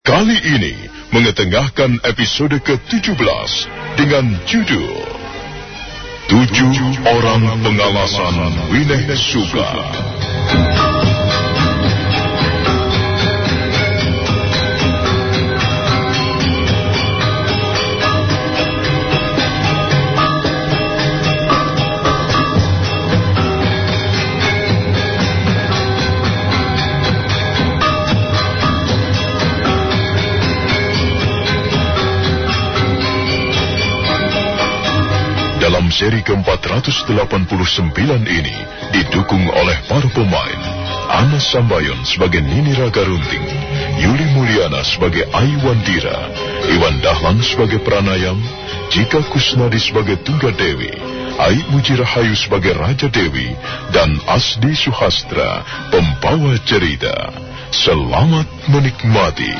Kali ini mengetengahkan episode ke-17 dengan judul 7 Orang Pengalasan Wineh Suga. Dalam seri ke-489 ini didukung oleh para pemain Ana Sambayon sebagai Nini Raga Runting, Yuli Mulyana sebagai Aiwandira, Iwan Dahlan sebagai Pranayam, Jika Kusnadi sebagai Tunggadewi, Ai Mujirahayu sebagai Raja Dewi, dan Asdi Suhastra pembawa cerita. Selamat menikmati.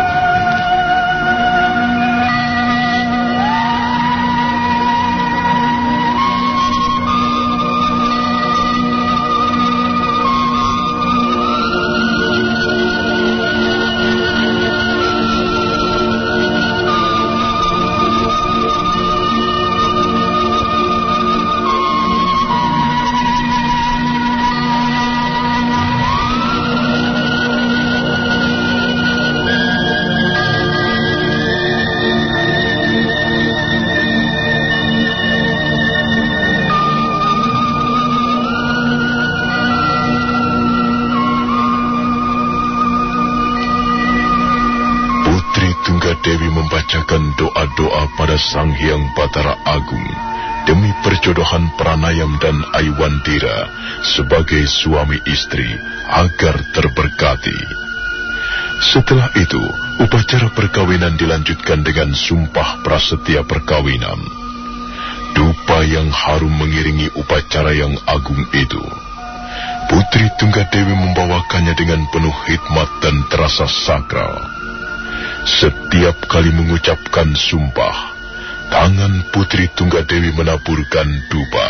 Dewi membacakan doa-doa pada Sang Hyang Batara Agung demi perjodohan Pranayam dan Aiwandira sebagai suami istri agar terberkati. Setelah itu, upacara perkawinan dilanjutkan dengan sumpah prasetya perkawinan. Dupa yang harum mengiringi upacara yang agung itu. Putri Tunggadewi membawakannya dengan penuh hikmat dan terasa sakral. Setiap kali mengucapkan sumpah, tangan Putri Tunggadewi menaburkan dupa.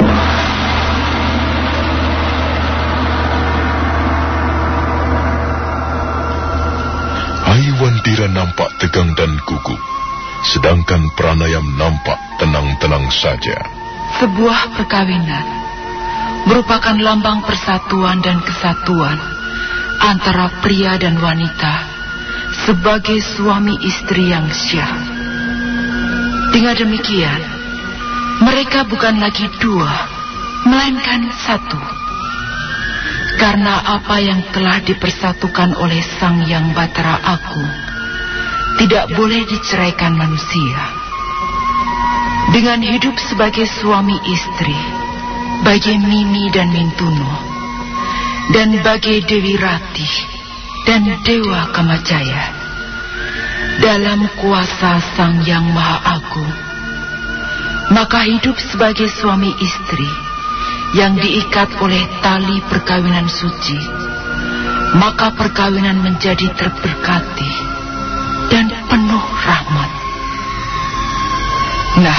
Aiwandira nampak tegang dan gugup, sedangkan Pranayam nampak tenang-tenang saja. Sebuah perkawinan merupakan lambang persatuan dan kesatuan antara pria dan wanita sebagai suami istri yang syah. Dengan demikian, mereka bukan lagi dua, melainkan satu. Karena apa yang telah dipersatukan oleh Sang Hyang Batara Agung tidak boleh diceraikan manusia. Dengan hidup sebagai suami istri bagi Mimi dan Mintuno, dan bagi Dewi Ratih dan Dewa Kamajaya, dalam kuasa Sang Hyang Maha Agung, maka hidup sebagai suami istri yang diikat oleh tali perkawinan suci, maka perkawinan menjadi terberkati dan penuh rahmat. Nah,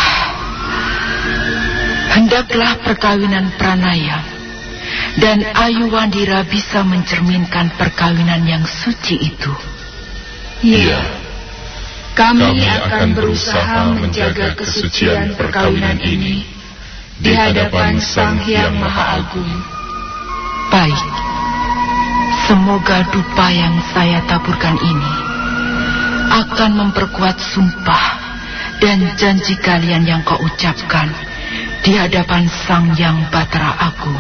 hendaklah perkawinan Pranayam dan Aiwandira bisa mencerminkan perkawinan yang suci itu. Iya, kami akan berusaha menjaga kesucian perkawinan ini di hadapan Sang Hyang Maha Agung. Baik, semoga dupa yang saya taburkan ini akan memperkuat sumpah dan janji kalian yang kau ucapkan di hadapan Sang Hyang Batara Agung.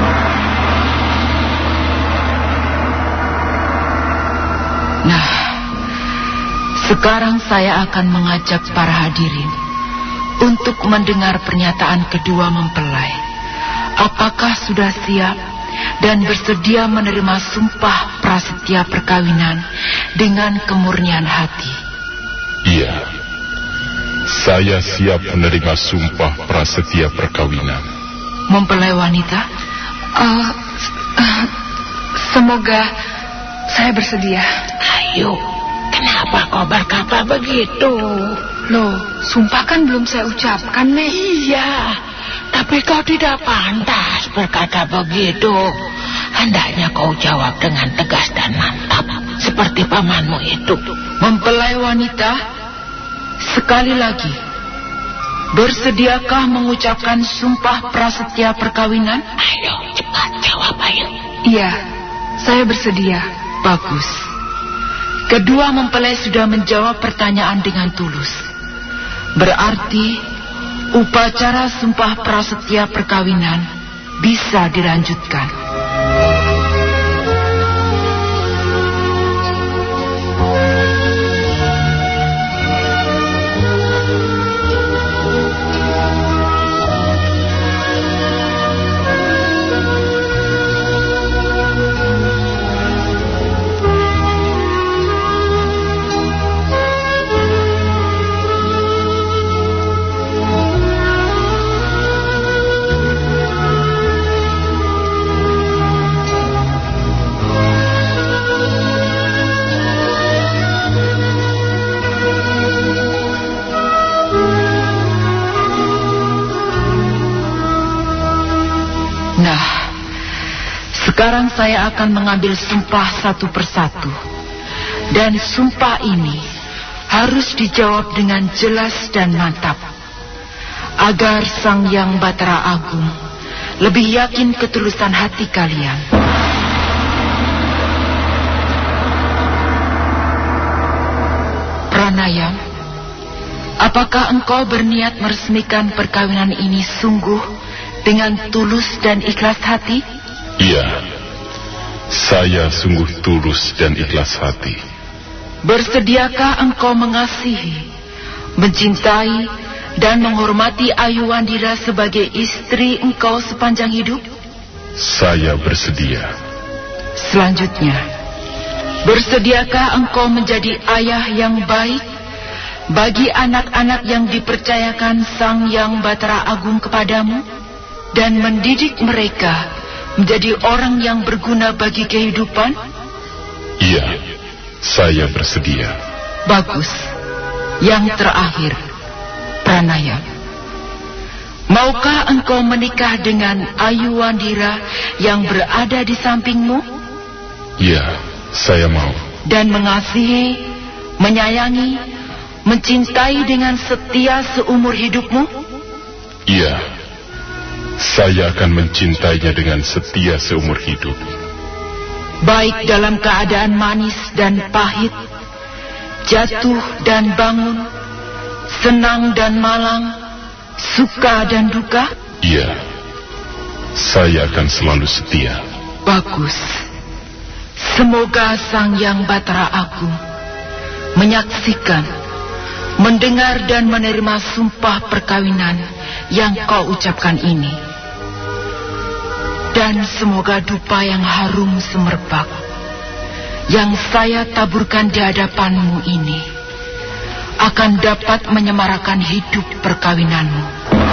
Nah, sekarang saya akan mengajak para hadirin untuk mendengar pernyataan kedua mempelai. Apakah sudah siap dan bersedia menerima sumpah prasetya perkawinan dengan kemurnian hati? Iya, saya siap menerima sumpah prasetya perkawinan. Mempelai wanita? Semoga saya bersedia. Ayo, kenapa kau berkata begitu? Loh, sumpah kan belum saya ucapkan, Nek. Iya, tapi kau tidak pantas berkata begitu. Hendaknya kau jawab dengan tegas dan mantap, seperti pamanmu itu. Mempelai wanita, sekali lagi, bersediakah mengucapkan sumpah prasetya perkawinan? Ayo, cepat jawab, ayo. Iya, saya bersedia. Bagus. Kedua mempelai sudah menjawab pertanyaan dengan tulus. Berarti upacara sumpah prasetya perkawinan bisa dilanjutkan. Sekarang saya akan mengambil sumpah satu persatu. Dan sumpah ini harus dijawab dengan jelas dan mantap, agar Sang Hyang Batara Agung lebih yakin ketulusan hati kalian. Pranayam, apakah engkau berniat meresmikan perkawinan ini sungguh dengan tulus dan ikhlas hati? Iya, saya sungguh tulus dan ikhlas hati. Bersediakah engkau mengasihi, mencintai, dan menghormati Ayu Wandira sebagai istri engkau sepanjang hidup? Saya bersedia. Selanjutnya, bersediakah engkau menjadi ayah yang baik bagi anak-anak yang dipercayakan Sang Hyang Batara Agung kepadamu, dan mendidik mereka menjadi orang yang berguna bagi kehidupan? Iya, saya bersedia. Bagus. Yang terakhir, Pranayam, maukah engkau menikah dengan Ayu Wandira yang berada di sampingmu? Iya, saya mau. Dan mengasihi, menyayangi, mencintai dengan setia seumur hidupmu? Iya, saya akan mencintainya dengan setia seumur hidup. Baik dalam keadaan manis dan pahit, jatuh dan bangun, senang dan malang, suka dan duka? Iya, saya akan selalu setia. Bagus. Semoga Sang Hyang Batara Agung menyaksikan, mendengar dan menerima sumpah perkawinan yang kau ucapkan ini. Dan semoga dupa yang harum semerbak yang saya taburkan di hadapanmu ini akan dapat menyemarakan hidup perkawinanmu.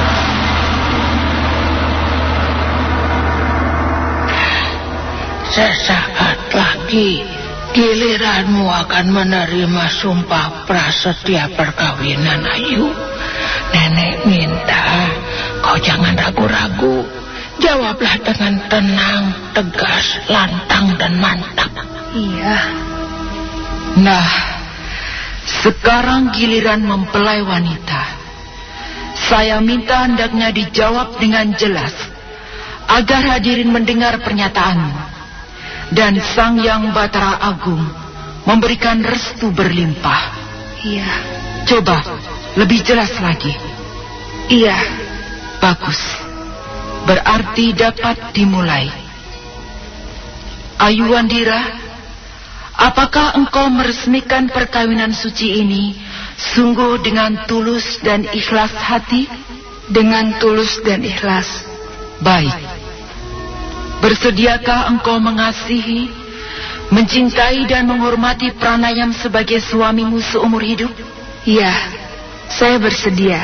Sesaat lagi giliranmu akan menerima sumpah prasetya perkawinan, Ayu. Nenek minta kau jangan ragu-ragu. Jawablah dengan tenang, tegas, lantang, dan mantap. Iya. Nah, sekarang giliran mempelai wanita. Saya minta hendaknya dijawab dengan jelas, agar hadirin mendengar pernyataanmu. Dan Sang Hyang Batara Agung memberikan restu berlimpah. Iya. Coba, lebih jelas lagi. Iya. Bagus. Berarti dapat dimulai. Ayu Wandira, apakah engkau meresmikan perkawinan suci ini sungguh dengan tulus dan ikhlas hati? Dengan tulus dan ikhlas. Baik. Bersediakah engkau mengasihi, mencintai dan menghormati Pranayam sebagai suamimu seumur hidup? Iya, saya bersedia.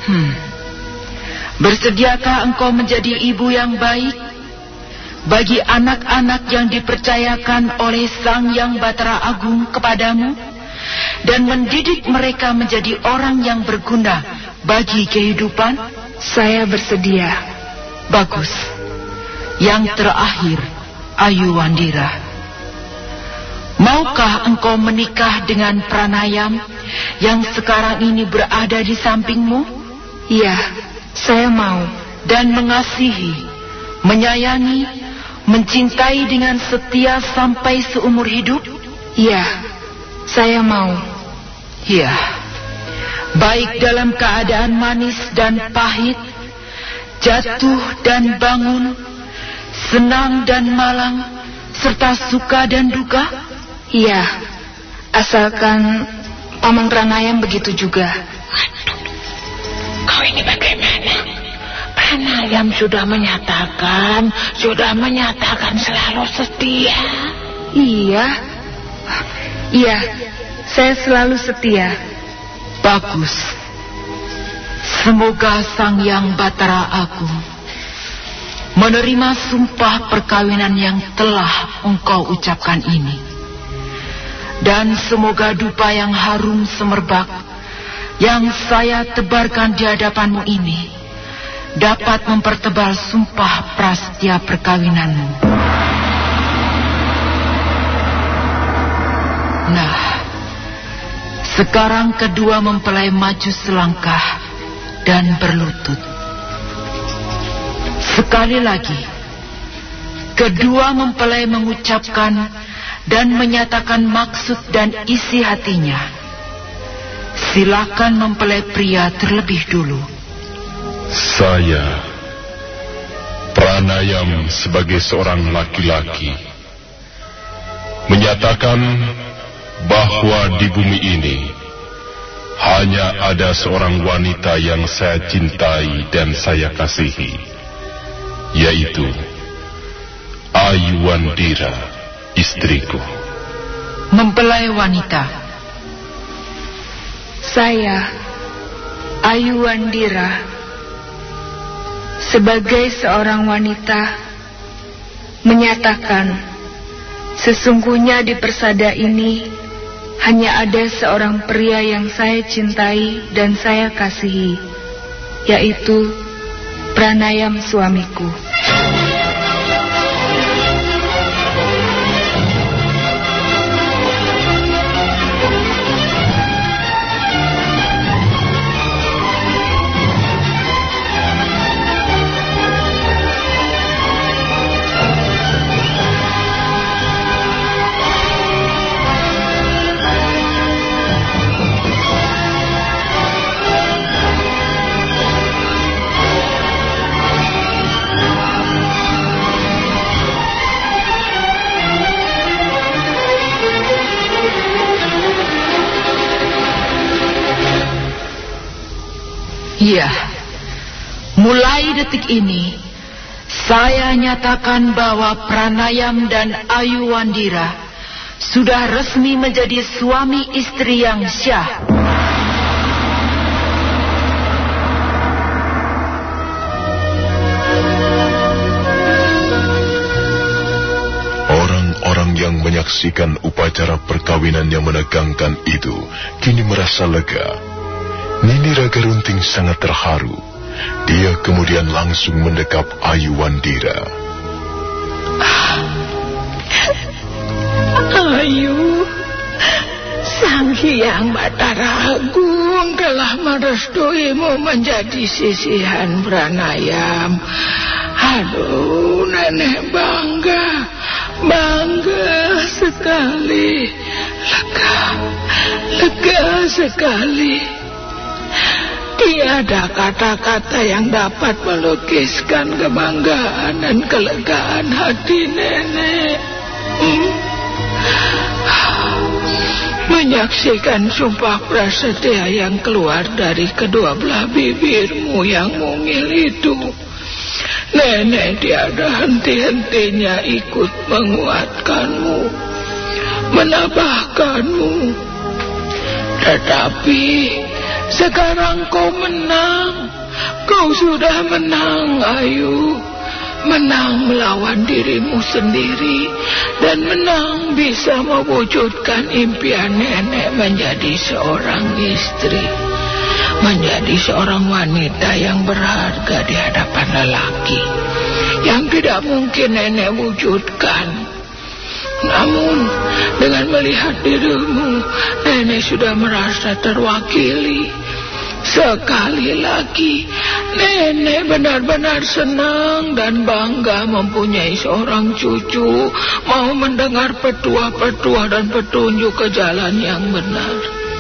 Bersediakah engkau menjadi ibu yang baik bagi anak-anak yang dipercayakan oleh Sang Hyang Batara Agung kepadamu, dan mendidik mereka menjadi orang yang berguna bagi kehidupan? Saya bersedia. Bagus. Yang terakhir, Ayu Wandira, Maukah engkau menikah dengan Pranayam yang sekarang ini berada di sampingmu? Iya, saya mau. Dan mengasihi, menyayangi, mencintai dengan setia sampai seumur hidup? Iya, saya mau. Iya, baik dalam keadaan manis dan pahit, jatuh dan bangun, senang dan malang, serta suka dan duka? Iya, asalkan Paman Pranayam begitu juga. Aduh, kau ini bagaimana? Pranayam sudah menyatakan selalu setia. Iya, saya selalu setia. Bagus. Semoga Sang Yang Batara Agung menerima sumpah perkawinan yang telah engkau ucapkan ini. Dan semoga dupa yang harum semerbak yang saya tebarkan di hadapanmu ini dapat mempertebal sumpah prasetya perkawinanmu. Nah, sekarang kedua mempelai maju selangkah dan berlutut. Sekali lagi, kedua mempelai mengucapkan dan menyatakan maksud dan isi hatinya. Silakan mempelai pria terlebih dulu. Saya, Pranayam sebagai seorang laki-laki, menyatakan bahwa di bumi ini hanya ada seorang wanita yang saya cintai dan saya kasihi, yaitu Ayuwandira, istriku. Mempelai wanita. Saya, Ayuwandira, sebagai seorang wanita, menyatakan sesungguhnya di persada ini hanya ada seorang pria yang saya cintai dan saya kasihi, yaitu Pranayam suamiku. Iya, mulai detik ini, saya nyatakan bahwa Pranayam dan Ayuwandira sudah resmi menjadi suami istri yang syah. Orang-orang yang menyaksikan upacara perkawinan yang menegangkan itu kini merasa lega. Nini Ragarunting sangat terharu. Dia kemudian langsung mendekap Ayuwandira. Ayu, Sang Hyang Batara Agung telah merestuimu menjadi sisihan Pranayam. Aduh, nenek bangga sekali, lega sekali. Tiada kata-kata yang dapat melukiskan kebanggaan dan kelegaan hati nenek. Menyaksikan sumpah prasetya yang keluar dari kedua belah bibirmu yang mungil itu, nenek tiada henti-hentinya ikut menguatkanmu, menambahkanmu. Tetapi sekarang kau menang. Kau sudah menang, Ayu. Menang melawan dirimu sendiri. Dan menang bisa mewujudkan impian nenek menjadi seorang istri. Menjadi seorang wanita yang berharga di hadapan lelaki. Yang tidak mungkin nenek wujudkan. Namun dengan melihat dirimu, nenek sudah merasa terwakili. Sekali lagi, nenek benar-benar senang dan bangga mempunyai seorang cucu mau mendengar petua-petua dan petunjuk ke jalan yang benar.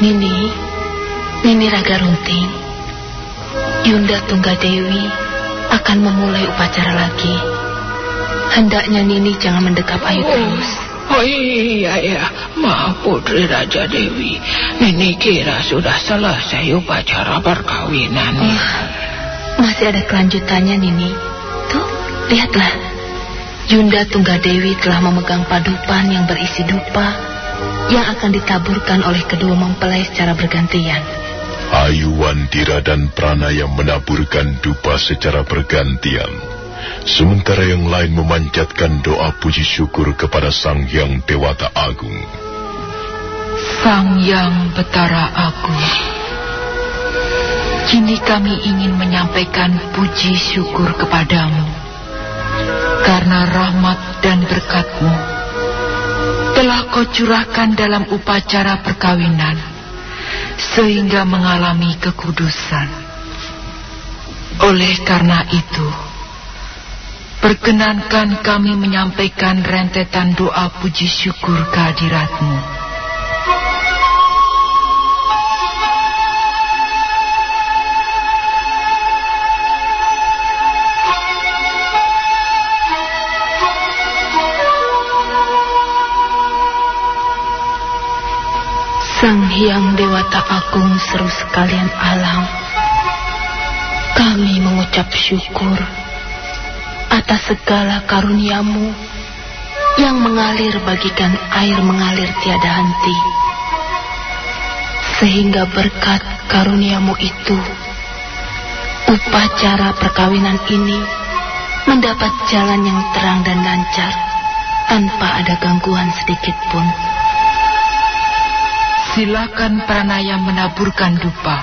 Nini Raga Runting, Yunda Tunggadewi akan memulai upacara lagi. Hendaknya Nini jangan mendekap Ayu terus. Oh iya ya, maaf Putri Raja Dewi. Nini kira sudah selesai upacara perkawinan. Masih ada kelanjutannya, Nini. Tuh, lihatlah. Yunda Tunggadewi telah memegang padupan yang berisi dupa yang akan ditaburkan oleh kedua mempelai secara bergantian. Ayu Wandira dan Pranaya menaburkan dupa secara bergantian, sementara yang lain memanjatkan doa puji syukur kepada Sang Hyang Dewata Agung. Sang Hyang Betara Agung, kini kami ingin menyampaikan puji syukur kepadamu, karena rahmat dan berkat-Mu telah Kau curahkan dalam upacara perkawinan, sehingga mengalami kekudusan. Oleh karena itu, perkenankan kami menyampaikan rentetan doa puji syukur kehadirat-Mu. Sang Hyang Dewata Agung seru sekalian alam, kami mengucap syukur atas segala karunia-Mu yang mengalir bagikan air mengalir tiada henti. Sehingga berkat karunia-Mu itu, upacara perkawinan ini mendapat jalan yang terang dan lancar tanpa ada gangguan sedikit pun. Silakan Pranaya menaburkan dupa.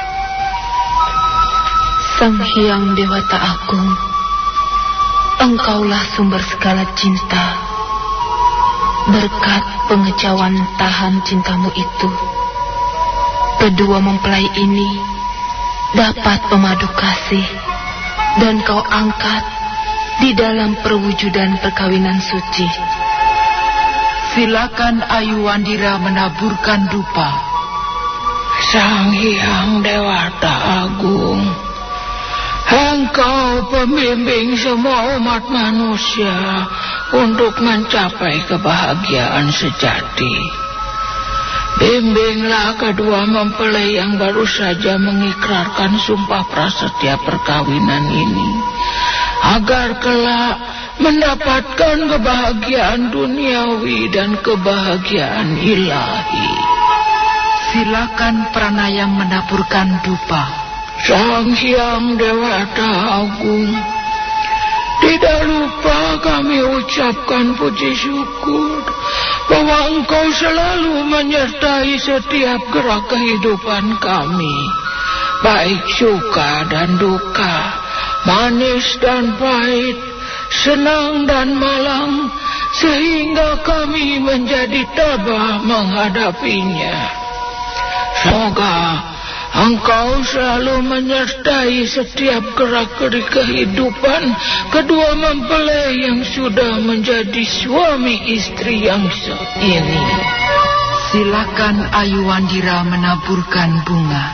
Sang Hyang Dewata Agung, Engkaulah sumber segala cinta. Berkat pengejauhan tahan cinta-Mu itu, kedua mempelai ini dapat memadu kasih dan Kau angkat di dalam perwujudan perkawinan suci. Silakan Ayu Wandira menaburkan dupa. Sang Hyang Dewata Agung, Engkau pembimbing semua umat manusia untuk mencapai kebahagiaan sejati. Bimbinglah kedua mempelai yang baru saja mengikrarkan sumpah prasetya perkawinan ini, agar kelak mendapatkan kebahagiaan duniawi dan kebahagiaan ilahi. Silakan Pranaya menaburkan dupa. Sang Hyang Dewata Agung, tidak lupa kami ucapkan puji syukur bahwa Engkau selalu menyertai setiap gerak kehidupan kami, baik suka dan duka, manis dan pahit, senang dan malang, sehingga kami menjadi tabah menghadapinya. Semoga Engkau selalu menyertai setiap gerak-gerik kehidupan kedua mempelai yang sudah menjadi suami istri yang sah ini. Silakan Ayu Wandira menaburkan bunga.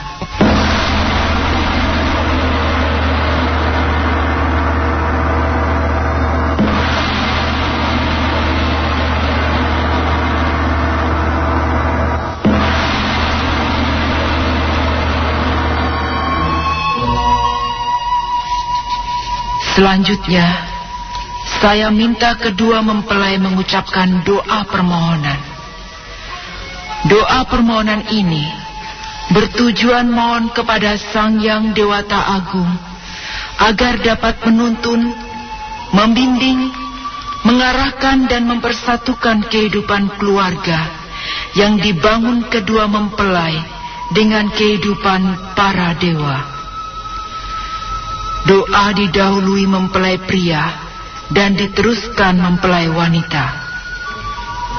Selanjutnya, saya minta kedua mempelai mengucapkan doa permohonan. Doa permohonan ini bertujuan mohon kepada Sang Hyang Dewata Agung agar dapat menuntun, membimbing, mengarahkan dan mempersatukan kehidupan keluarga yang dibangun kedua mempelai dengan kehidupan para dewa. Doa didahului mempelai pria dan diteruskan mempelai wanita.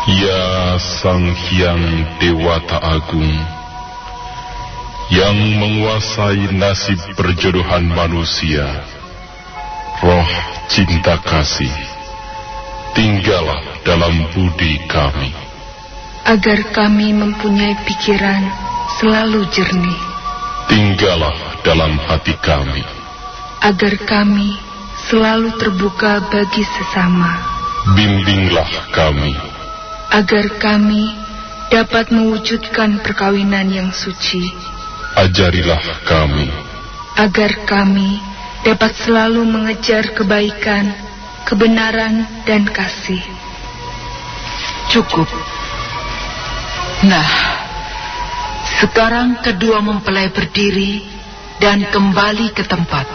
Ya Sang Hyang Dewata Agung, yang menguasai nasib perjodohan manusia, roh cinta kasih, tinggallah dalam budi kami, agar kami mempunyai pikiran selalu jernih. Tinggallah dalam hati kami, agar kami selalu terbuka bagi sesama. Bimbinglah kami, agar kami dapat mewujudkan perkawinan yang suci. Ajarilah kami, agar kami dapat selalu mengejar kebaikan, kebenaran, dan kasih. Cukup. Nah, sekarang kedua mempelai berdiri dan kembali ke tempat.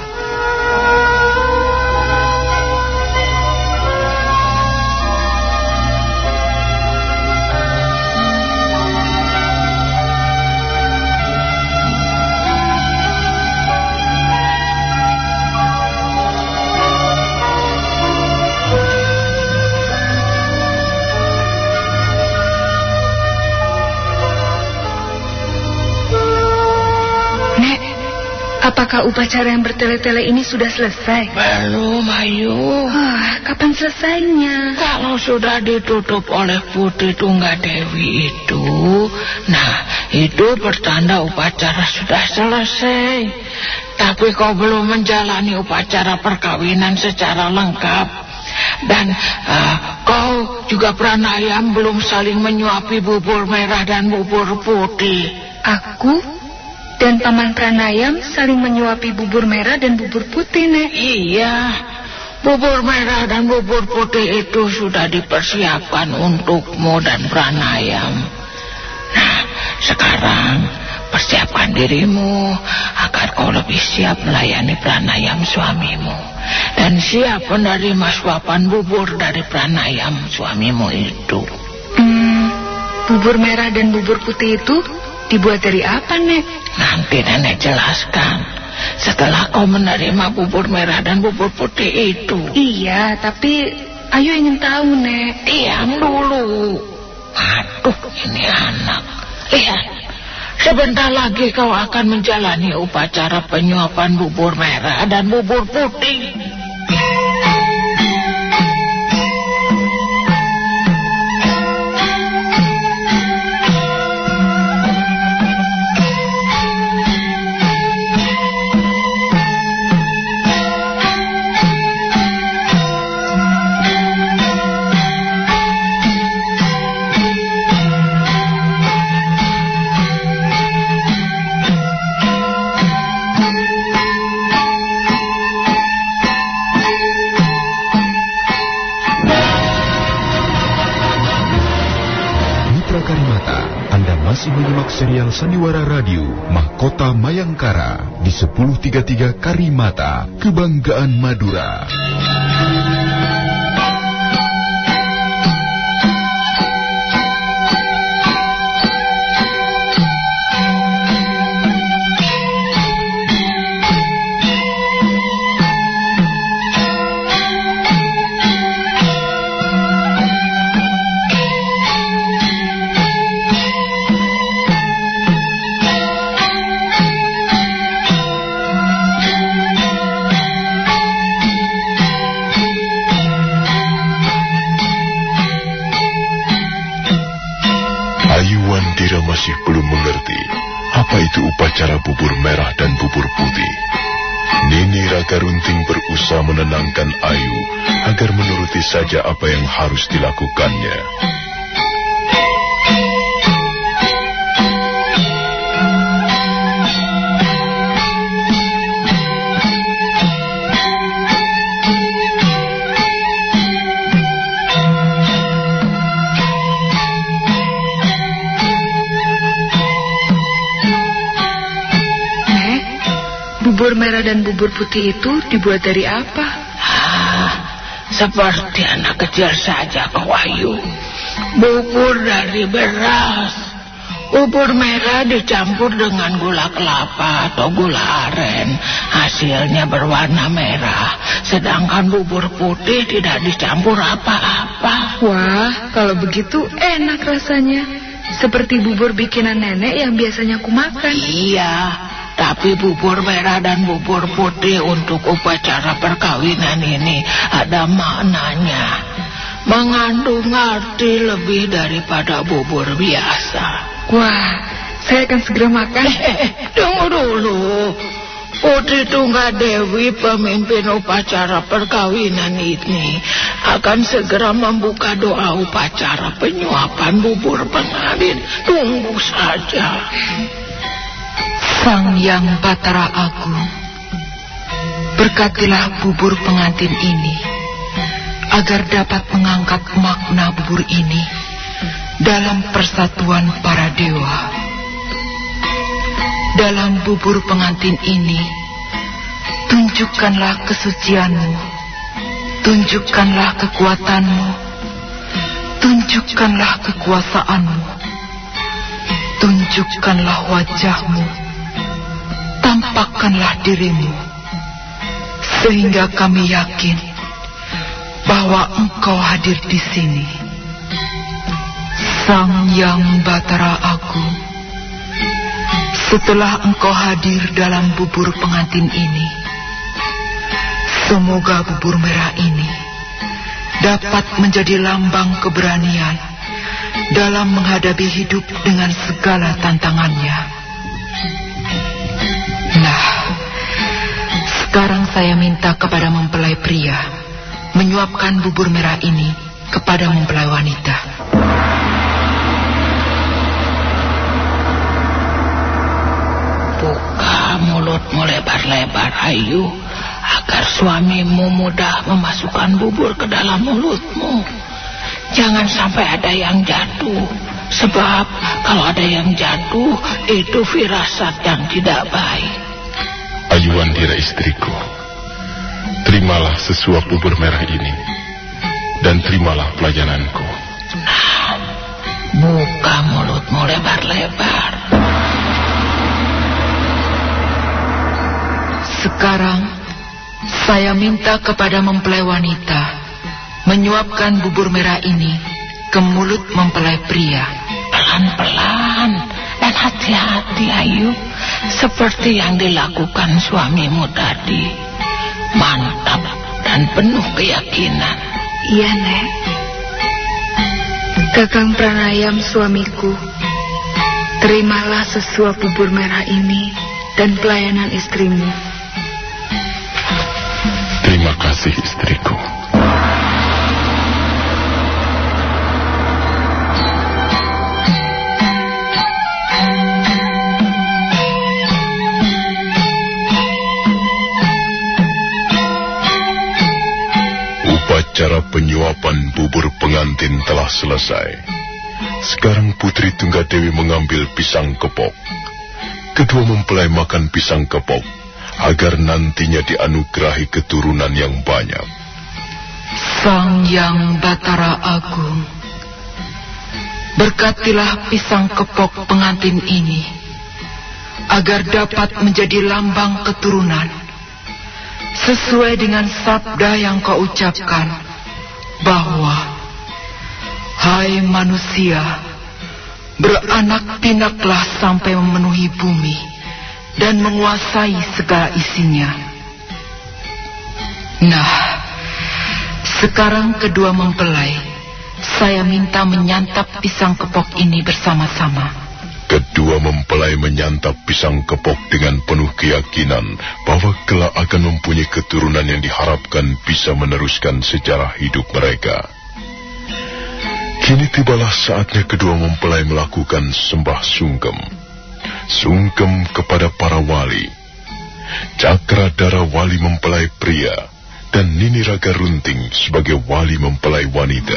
Apakah upacara yang bertele-tele ini sudah selesai? Belum, Ayu. Kapan selesainya? Kalau sudah ditutup oleh Putri Tunggadewi itu, nah itu pertanda upacara sudah selesai. Tapi kau belum menjalani upacara perkawinan secara lengkap. Dan kau juga pranayam belum saling menyuapi bubur merah dan bubur putih. Aku dan Paman Pranayam saling menyuapi bubur merah dan bubur putih, Nek. Iya, bubur merah dan bubur putih itu sudah dipersiapkan untukmu dan Pranayam. Nah, sekarang persiapkan dirimu agar kau lebih siap melayani Pranayam suamimu. Dan siap menerima suapan bubur dari Pranayam suamimu itu. Bubur merah dan bubur putih itu dibuat dari apa, Nek? Nanti Nenek jelaskan setelah kau menerima bubur merah dan bubur putih itu. Iya, tapi Ayu ingin tahu, Nek. Diam dulu. Aduh, ini anak. Lihat, sebentar lagi kau akan menjalani upacara penyuapan bubur merah dan bubur putih. Masih menyimak serial Sandiwara Radio Mahkota Mayangkara di 1033 Karimata, Kebanggaan Madura. Masih belum mengerti apa itu upacara bubur merah dan bubur putih. Nini Raka Runting berusaha menenangkan Ayu agar menuruti saja apa yang harus dilakukannya. Bubur merah dan bubur putih itu dibuat dari apa? Seperti anak kecil saja kau, Ayu. Bubur dari beras, Bubur merah dicampur dengan gula kelapa atau gula aren, hasilnya berwarna merah. Sedangkan bubur putih tidak dicampur apa-apa. Wah, kalau begitu enak rasanya. Seperti bubur bikinan nenek yang biasanya aku makan. Iya, tapi bubur merah dan bubur putih untuk upacara perkawinan ini ada maknanya. Mengandung arti lebih daripada bubur biasa. Wah, saya akan segera makan. Tunggu dulu. Putri Tunggadewi, pemimpin upacara perkawinan ini, akan segera membuka doa upacara penyuapan bubur pengantin. Tunggu saja. Sang Yang Batara Agung, berkatilah bubur pengantin ini, agar dapat mengangkat makna bubur ini dalam persatuan para dewa. Dalam bubur pengantin ini, tunjukkanlah kesucianmu, tunjukkanlah kekuatanmu, tunjukkanlah kekuasaanmu, tunjukkanlah wajahmu, tampakkanlah dirimu, sehingga kami yakin bahwa engkau hadir di sini. Sang Yang Batara Agung, setelah engkau hadir dalam bubur pengantin ini, semoga bubur merah ini dapat menjadi lambang keberanian dalam menghadapi hidup dengan segala tantangannya. Nah, sekarang saya minta kepada mempelai pria menyuapkan bubur merah ini kepada mempelai wanita. Buka mulutmu lebar-lebar, Ayu, agar suamimu mudah memasukkan bubur ke dalam mulutmu. Jangan sampai ada yang jatuh, sebab kalau ada yang jatuh, itu firasat yang tidak baik. Ayu Wandira istriku, terimalah sesuap bubur merah ini, dan terimalah pelayananku. Nah, buka mulutmu lebar-lebar. Sekarang, saya minta kepada mempelai wanita menyuapkan bubur merah ini ke mulut mempelai pria. Pelan-pelan dan hati-hati, Ayu, seperti yang dilakukan suamimu tadi. Mantap dan penuh keyakinan. Iya, Nek. Kakang Pranayam suamiku, terimalah sesuap bubur merah ini dan pelayanan istrimu. Terima kasih istriku. Upacara penyuapan bubur pengantin telah selesai. Sekarang Putri Tunggadewi mengambil pisang kepok. Kedua mempelai makan pisang kepok agar nantinya dianugerahi keturunan yang banyak. Sang Yang Batara Agung, berkatilah pisang kepok pengantin ini agar dapat menjadi lambang keturunan sesuai dengan sabda yang kau ucapkan bahwa, hai manusia, beranak pinaklah sampai memenuhi bumi dan menguasai segala isinya. Nah, sekarang kedua mempelai, saya minta menyantap pisang kepok ini bersama-sama. Kedua mempelai menyantap pisang kepok dengan penuh keyakinan bahwa kelak akan mempunyai keturunan yang diharapkan bisa meneruskan sejarah hidup mereka. Kini tibalah saatnya kedua mempelai melakukan sembah sungkem. Sungkem kepada para wali, Cakradara wali mempelai pria, dan Nini Raga Runting sebagai wali mempelai wanita.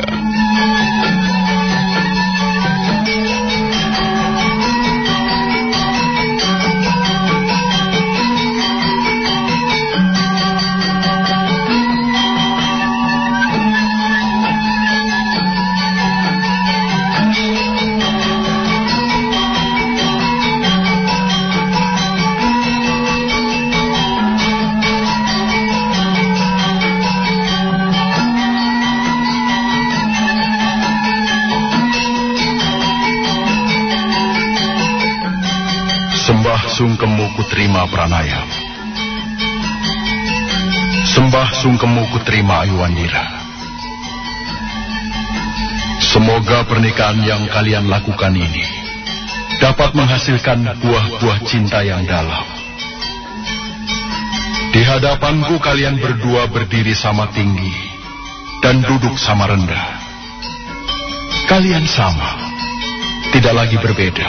Sembah sungkemmu kuterima Pranayam. Sembah sungkemmu kuterima Ayuandira. Semoga pernikahan yang kalian lakukan ini dapat menghasilkan buah-buah cinta yang dalam. Di hadapanku kalian berdua berdiri sama tinggi dan duduk sama rendah. Kalian sama, tidak lagi berbeda.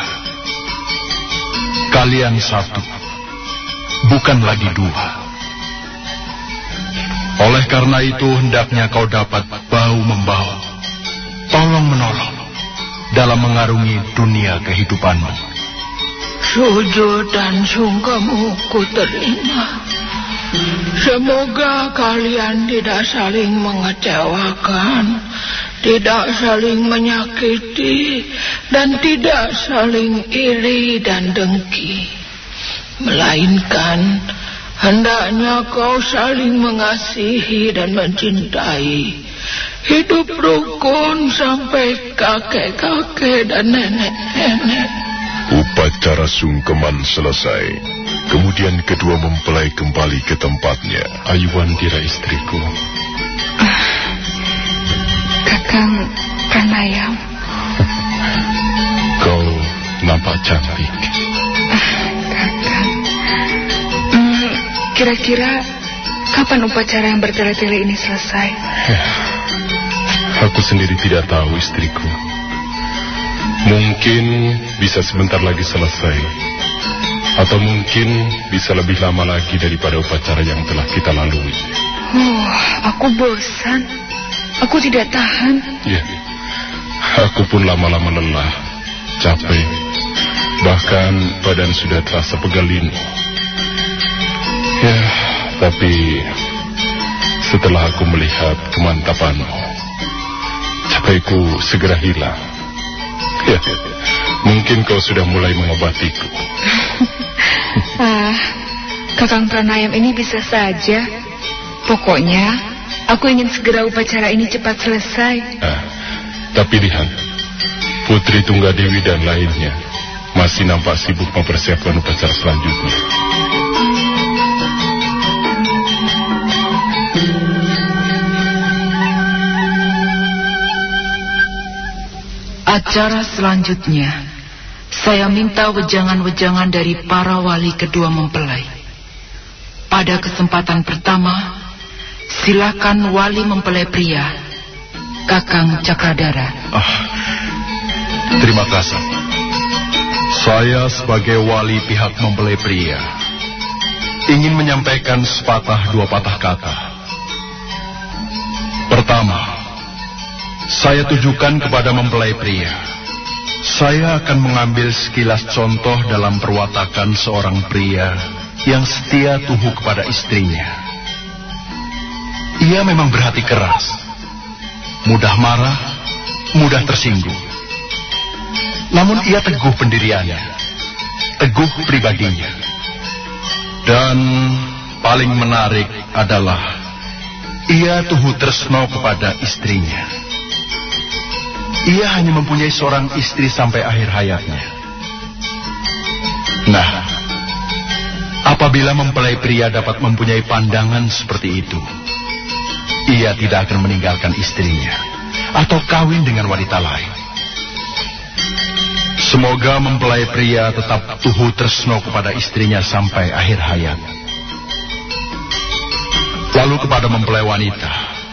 Kalian satu, bukan lagi dua. Oleh karena itu hendaknya kau dapat bahu-membahu, tolong-menolong dalam mengarungi dunia kehidupanmu. Sujud dan sungkemmu kuterima. Semoga kalian tidak saling mengecewakan, tidak saling menyakiti, dan tidak saling iri dan dengki. Melainkan hendaknya kau saling mengasihi dan mencintai. Hidup rukun sampai kakek-kakek dan nenek-nenek. Upacara sungkeman selesai. Kemudian kedua mempelai kembali ke tempatnya. Ayuandira istriku. Kakang Pranayam. Kau nampak cantik. Kakang. Kira-kira kapan upacara yang bertele-tele ini selesai? Aku sendiri tidak tahu, istriku. Mungkin bisa sebentar lagi selesai. Atau mungkin bisa lebih lama lagi daripada upacara yang telah kita lalui. Aku bosan. Aku tidak tahan. Ya, aku pun lama-lama lelah, capek. Bahkan badan sudah terasa pegalin. Ya, tapi setelah aku melihat kemantapanmu, capekku segera hilang. Ya, mungkin kau sudah mulai mengobatiku. Kakang Pranayam ini bisa saja. Pokoknya, aku ingin segera upacara ini cepat selesai. Tapi lihat, Putri Tunggadewi dan lainnya masih nampak sibuk mempersiapkan upacara selanjutnya. Acara selanjutnya, saya minta wejangan-wejangan dari para wali kedua mempelai. Pada kesempatan pertama, silakan wali mempelai pria, Kakang Cakradara. Terima kasih. Saya sebagai wali pihak mempelai pria ingin menyampaikan sepatah dua patah kata. Pertama, saya tujukan kepada mempelai pria. Saya akan mengambil sekilas contoh dalam perwatakan seorang pria yang setia tuhu kepada istrinya. Ia memang berhati keras, mudah marah, mudah tersinggung. Namun ia teguh pendiriannya, teguh pribadinya. Dan paling menarik adalah ia tuhu tresno kepada istrinya. Ia hanya mempunyai seorang istri sampai akhir hayatnya. Nah, apabila mempelai pria dapat mempunyai pandangan seperti itu, ia tidak akan meninggalkan istrinya atau kawin dengan wanita lain. Semoga mempelai pria tetap tuhu tresno kepada istrinya sampai akhir hayat. Lalu kepada mempelai wanita,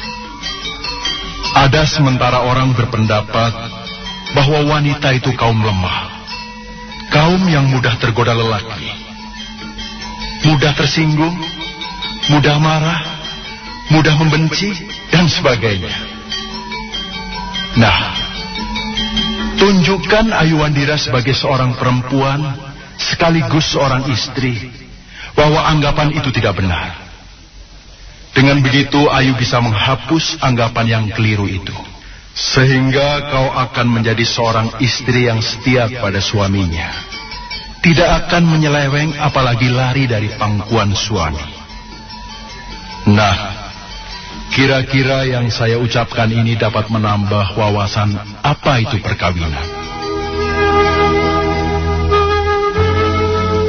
ada sementara orang berpendapat bahwa wanita itu kaum lemah, kaum yang mudah tergoda lelaki, mudah tersinggung, mudah marah, mudah membenci, dan sebagainya. Nah, tunjukkan Ayuandira sebagai seorang perempuan sekaligus seorang istri bahwa anggapan itu tidak benar. Dengan begitu Ayu bisa menghapus anggapan yang keliru itu, sehingga kau akan menjadi seorang istri yang setia kepada suaminya, tidak akan menyeleweng apalagi lari dari pangkuan suami. Nah, kira-kira yang saya ucapkan ini dapat menambah wawasan apa itu perkawinan.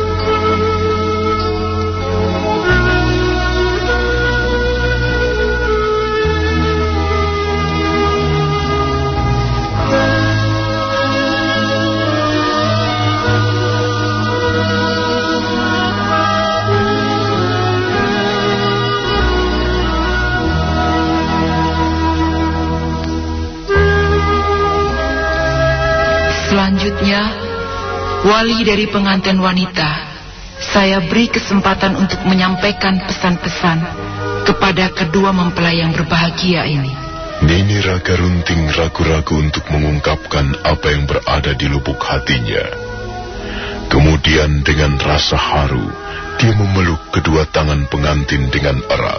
wali dari pengantin wanita, saya beri kesempatan untuk menyampaikan pesan-pesan kepada kedua mempelai yang berbahagia ini. Nini Ragarunting ragu-ragu untuk mengungkapkan apa yang berada di lubuk hatinya. Kemudian dengan rasa haru, dia memeluk kedua tangan pengantin dengan erat.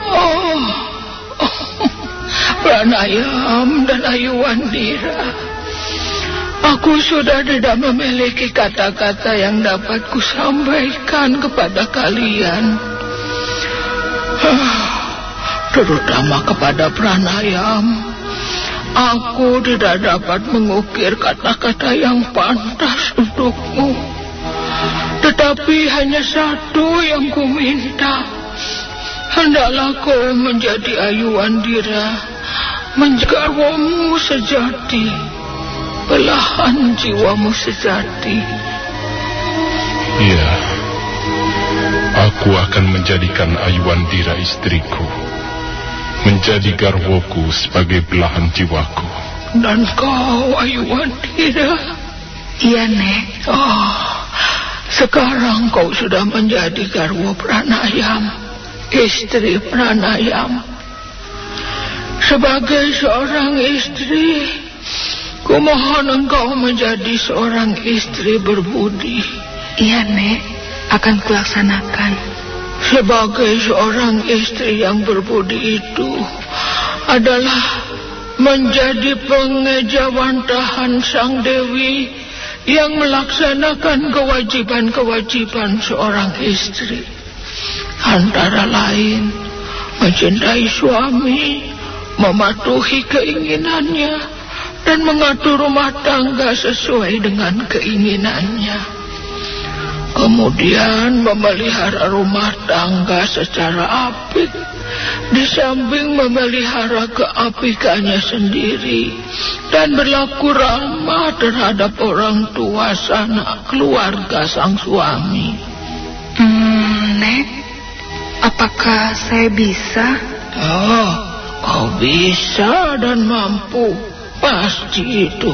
Pranayam dan Ayu Wandira, aku sudah tidak memiliki kata-kata yang dapat kusampaikan kepada kalian. Terutama kepada Pranayam, aku tidak dapat mengukir kata-kata yang pantas untukmu. Tetapi hanya satu yang ku minta. Hendaklah kau menjadi Ayu Wandira, menjarwamu sejati, belahan jiwamu sejati. Iya, aku akan menjadikan Ayu Wandira istriku, menjadi garwoku sebagai belahan jiwaku. Dan kau, Ayu Wandira? Iya, Nek. Sekarang kau sudah menjadi garwo Pranayam, istri Pranayam. Sebagai seorang istri, kumohon engkau menjadi seorang istri berbudi. Iya, Nek. Akan kulaksanakan. Sebagai seorang istri yang berbudi itu adalah menjadi pengejawantahan Sang Dewi yang melaksanakan kewajiban-kewajiban seorang istri. Antara lain, mencintai suami, mematuhi keinginannya, dan mengatur rumah tangga sesuai dengan keinginannya. Kemudian memelihara rumah tangga secara apik, di samping memelihara keapikannya sendiri, dan berlaku ramah terhadap orang tua sanak keluarga sang suami. Nek, apakah saya bisa? Kau bisa dan mampu, pasti itu.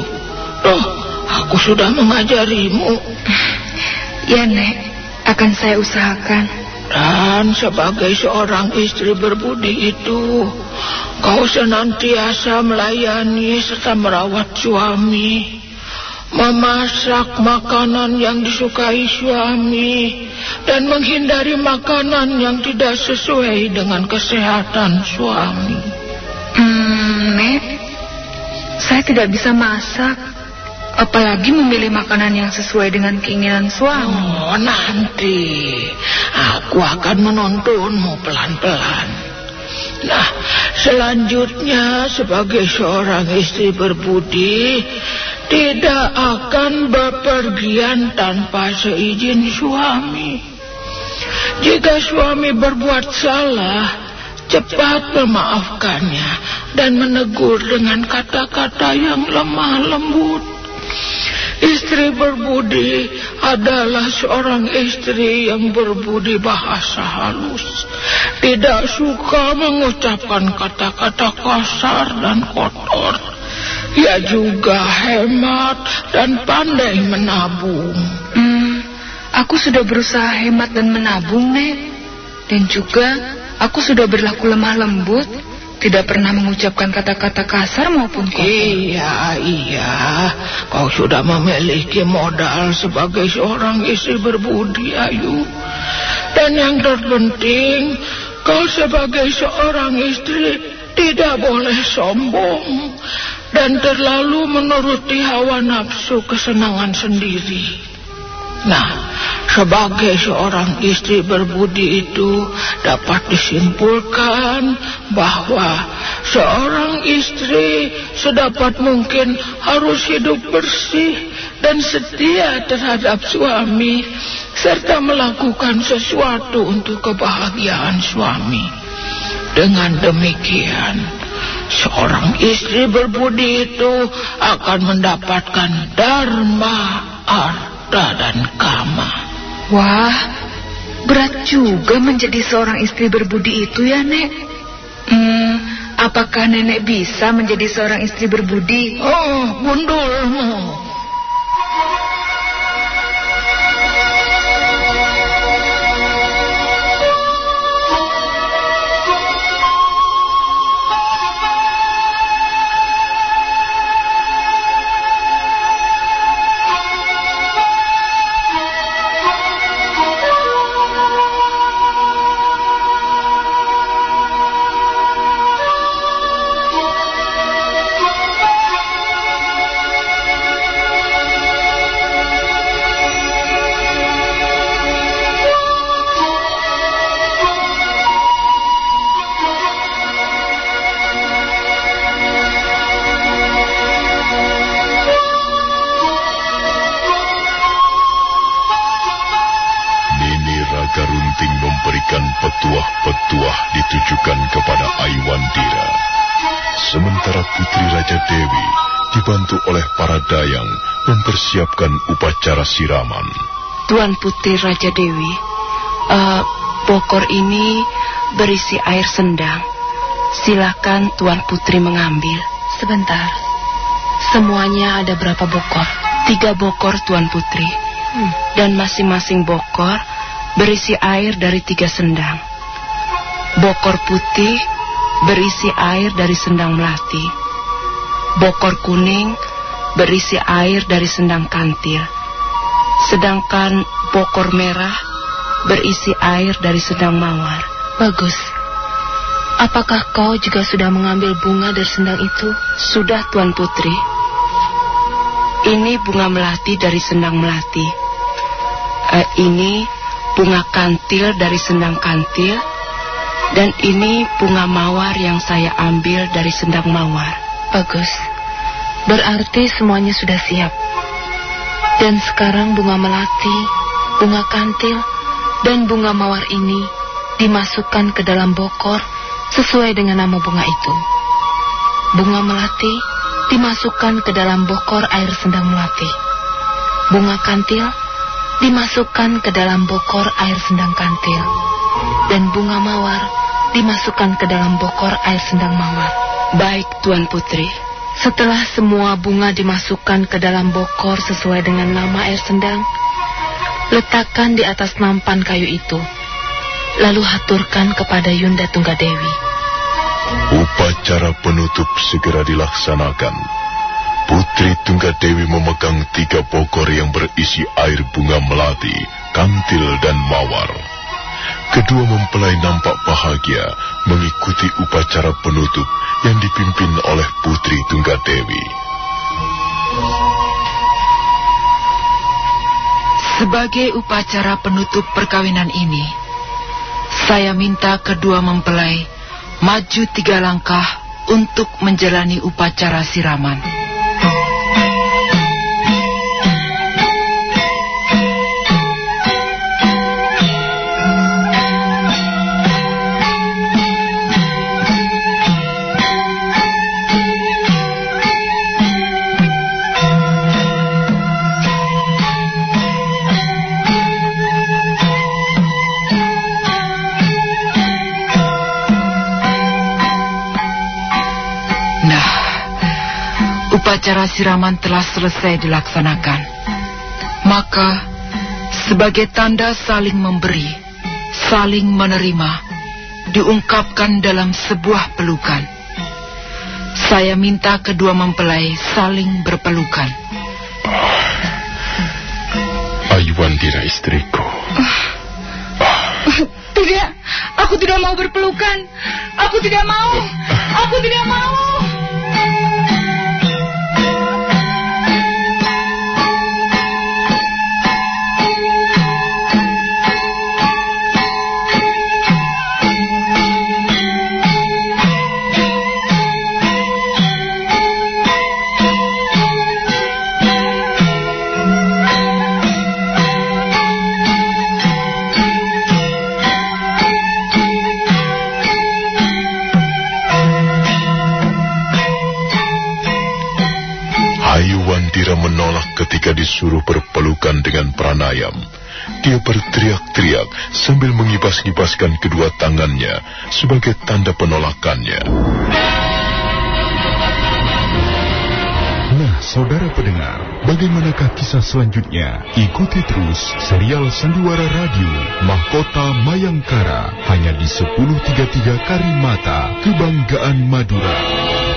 Aku sudah mengajarimu. Ya, Nek, akan saya usahakan. Dan sebagai seorang istri berbudi itu, kau senantiasa melayani serta merawat suami, memasak makanan yang disukai suami, dan menghindari makanan yang tidak sesuai dengan kesehatan suami. Nek, saya tidak bisa masak, apalagi memilih makanan yang sesuai dengan keinginan suami. Nanti aku akan menuntunmu pelan-pelan. Nah, selanjutnya sebagai seorang istri berbudi, tidak akan bepergian tanpa seizin suami. Jika suami berbuat salah, cepat memaafkannya dan menegur dengan kata-kata yang lemah lembut. Istri berbudi adalah seorang istri yang berbudi bahasa halus, tidak suka mengucapkan kata-kata kasar dan kotor. Ia juga hemat dan pandai menabung. Aku sudah berusaha hemat dan menabung, Nek. Dan juga aku sudah berlaku lemah lembut, tidak pernah mengucapkan kata-kata kasar maupun kotor. Iya, kau sudah memiliki modal sebagai seorang istri berbudi, Ayu. Dan yang terpenting, kau sebagai seorang istri tidak boleh sombong dan terlalu menuruti hawa nafsu kesenangan sendiri. Nah, sebagai seorang istri berbudi itu dapat disimpulkan bahwa seorang istri sedapat mungkin harus hidup bersih dan setia terhadap suami, serta melakukan sesuatu untuk kebahagiaan suami. Dengan demikian, seorang istri berbudi itu akan mendapatkan dharma, arta, dan kama. Wah, berat juga menjadi seorang istri berbudi itu ya, Nek. Apakah Nenek bisa menjadi seorang istri berbudi? Gundulmu. Garunting memberikan petuah-petuah ditujukan kepada Aiwandira. Sementara Putri Raja Dewi dibantu oleh para dayang mempersiapkan upacara siraman. Tuan Putri Raja Dewi, bokor ini berisi air sendang. Silakan Tuan Putri mengambil. Sebentar. Semuanya ada berapa bokor? 3 bokor, Tuan Putri. Dan masing-masing bokor berisi air dari 3 sendang. Bokor putih berisi air dari sendang melati. Bokor kuning berisi air dari sendang kantil. Sedangkan bokor merah berisi air dari sendang mawar. Bagus. Apakah kau juga sudah mengambil bunga dari sendang itu? Sudah, Tuan Putri. Ini bunga melati dari sendang melati. Ini bunga kantil dari sendang kantil. Dan ini bunga mawar yang saya ambil dari sendang mawar. Bagus. Berarti semuanya sudah siap. Dan sekarang bunga melati, bunga kantil, dan bunga mawar ini dimasukkan ke dalam bokor sesuai dengan nama bunga itu. Bunga melati dimasukkan ke dalam bokor air sendang melati. Bunga kantil dimasukkan ke dalam bokor air sendang kantil. Dan bunga mawar dimasukkan ke dalam bokor air sendang mawar. Baik, Tuan Putri. Setelah semua bunga dimasukkan ke dalam bokor sesuai dengan nama air sendang, letakkan di atas nampan kayu itu. Lalu haturkan kepada Yunda Tunggadewi. Upacara penutup segera dilaksanakan. Putri Tunggadewi memegang 3 bokor yang berisi air bunga melati, kantil, dan mawar. Kedua mempelai nampak bahagia mengikuti upacara penutup yang dipimpin oleh Putri Tunggadewi. Sebagai upacara penutup perkawinan ini, saya minta kedua mempelai maju 3 langkah untuk menjalani upacara siraman. Upacara siraman telah selesai dilaksanakan. Maka, sebagai tanda saling memberi, saling menerima, diungkapkan dalam sebuah pelukan. Saya minta kedua mempelai saling berpelukan. Aiwandira, istriku. Tidak, aku tidak mau berpelukan. Aku tidak mau. Aku tidak mau. Aiwandira menolak ketika disuruh berpelukan dengan pranayam. Dia berteriak-teriak sambil mengibas-ngibaskan kedua tangannya sebagai tanda penolakannya. Nah, saudara pendengar, bagaimanakah kisah selanjutnya? Ikuti terus serial Sandiwara Radio Mahkota Mayangkara hanya di 1033 Karimata, Kebanggaan Madura.